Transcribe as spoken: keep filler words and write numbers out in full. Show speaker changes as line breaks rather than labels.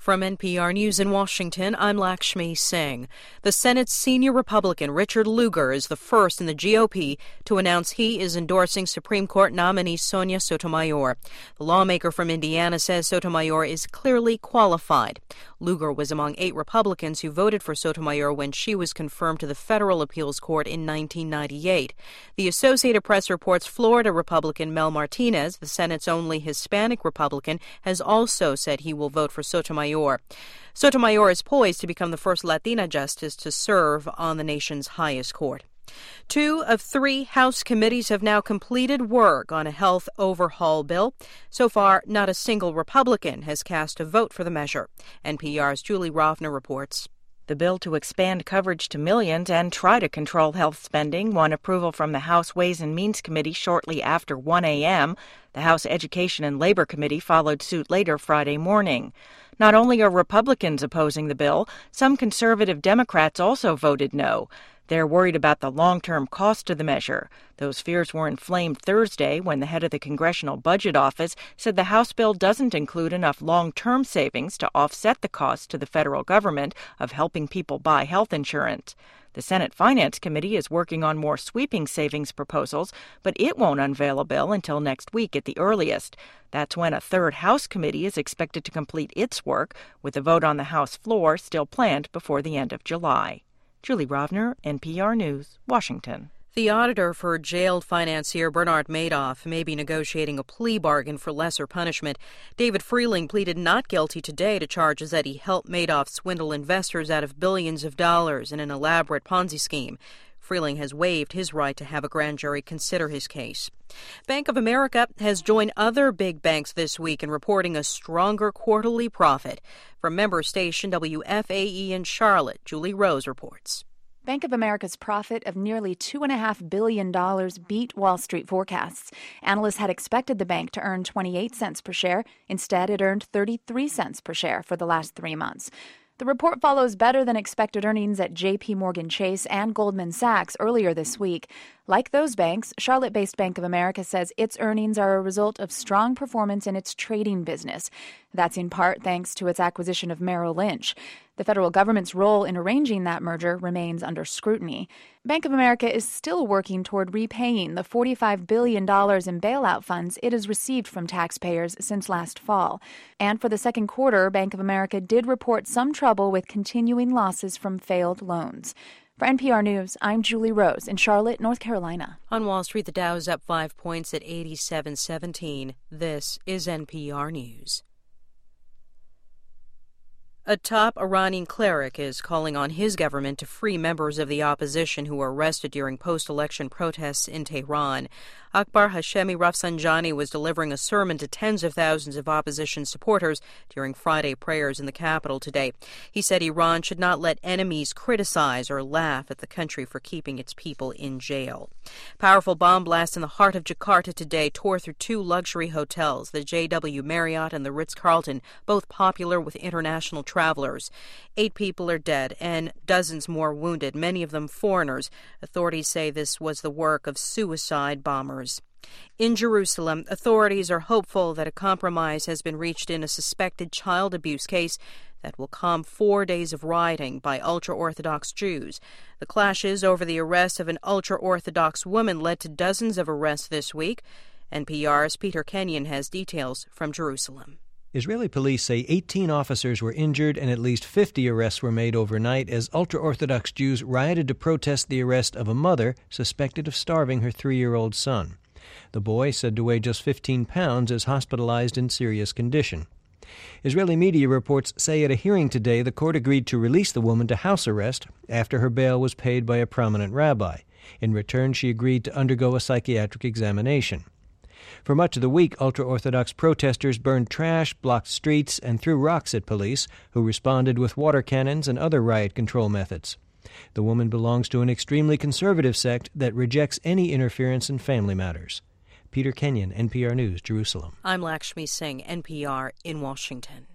From N P R News in Washington, I'm Lakshmi Singh. The Senate's senior Republican Richard Lugar is the first in the G O P to announce he is endorsing Supreme Court nominee Sonia Sotomayor. The lawmaker from Indiana says Sotomayor is clearly qualified. Lugar was among eight Republicans who voted for Sotomayor when she was confirmed to the federal appeals court in nineteen ninety-eight. The Associated Press reports Florida Republican Mel Martinez, the Senate's only Hispanic Republican, has also said he will vote for Sotomayor. Sotomayor is poised to become the first Latina justice to serve on the nation's highest court. Two of three House committees have now completed work on a health overhaul bill. So far, not a single Republican has cast a vote for the measure. N P R's Julie Rovner reports.
The bill to expand coverage to millions and try to control health spending won approval from the House Ways and Means Committee shortly after one a.m. The House Education and Labor Committee followed suit later Friday morning. Not only are Republicans opposing the bill, some conservative Democrats also voted no. They're worried about the long-term cost of the measure. Those fears were inflamed Thursday when the head of the Congressional Budget Office said the House bill doesn't include enough long-term savings to offset the cost to the federal government of helping people buy health insurance. The Senate Finance Committee is working on more sweeping savings proposals, but it won't unveil a bill until next week at the earliest. That's when a third House committee is expected to complete its work, with a vote on the House floor still planned before the end of July. Julie Rovner, N P R News, Washington.
The auditor for jailed financier Bernard Madoff may be negotiating a plea bargain for lesser punishment. David Freeling pleaded not guilty today to charges that he helped Madoff swindle investors out of billions of dollars in an elaborate Ponzi scheme. Freeling has waived his right to have a grand jury consider his case. Bank of America has joined other big banks this week in reporting a stronger quarterly profit. From member station W F A E in Charlotte, Julie Rose reports.
Bank of America's profit of nearly two point five billion dollars beat Wall Street forecasts. Analysts had expected the bank to earn twenty-eight cents per share. Instead, it earned thirty-three cents per share for the last three months. The report follows better than expected earnings at J P Morgan Chase and Goldman Sachs earlier this week. Like those banks, Charlotte-based Bank of America says its earnings are a result of strong performance in its trading business. That's in part thanks to its acquisition of Merrill Lynch. The federal government's role in arranging that merger remains under scrutiny. Bank of America is still working toward repaying the forty-five billion dollars in bailout funds it has received from taxpayers since last fall. And for the second quarter, Bank of America did report some trouble with continuing losses from failed loans. For N P R News, I'm Julie Rose in Charlotte, North Carolina.
On Wall Street, the Dow is up five points at eighty-seven seventeen. This is N P R News. A top Iranian cleric is calling on his government to free members of the opposition who were arrested during post-election protests in Tehran. Akbar Hashemi Rafsanjani was delivering a sermon to tens of thousands of opposition supporters during Friday prayers in the capital today. He said Iran should not let enemies criticize or laugh at the country for keeping its people in jail. Powerful bomb blasts in the heart of Jakarta today tore through two luxury hotels, the J W Marriott and the Ritz-Carlton, both popular with international travelers. Eight people are dead and dozens more wounded, many of them foreigners. Authorities say this was the work of suicide bombers. In Jerusalem, authorities are hopeful that a compromise has been reached in a suspected child abuse case that will calm four days of rioting by ultra-Orthodox Jews. The clashes over the arrest of an ultra-Orthodox woman led to dozens of arrests this week. N P R's Peter Kenyon has details from Jerusalem.
Israeli police say eighteen officers were injured and at least fifty arrests were made overnight as ultra-Orthodox Jews rioted to protest the arrest of a mother suspected of starving her three-year-old son. The boy, said to weigh just fifteen pounds, is hospitalized in serious condition. Israeli media reports say at a hearing today the court agreed to release the woman to house arrest after her bail was paid by a prominent rabbi. In return, she agreed to undergo a psychiatric examination. For much of the week, ultra-Orthodox protesters burned trash, blocked streets, and threw rocks at police, who responded with water cannons and other riot control methods. The woman belongs to an extremely conservative sect that rejects any interference in family matters. Peter Kenyon, N P R News, Jerusalem.
I'm Lakshmi Singh, N P R in Washington.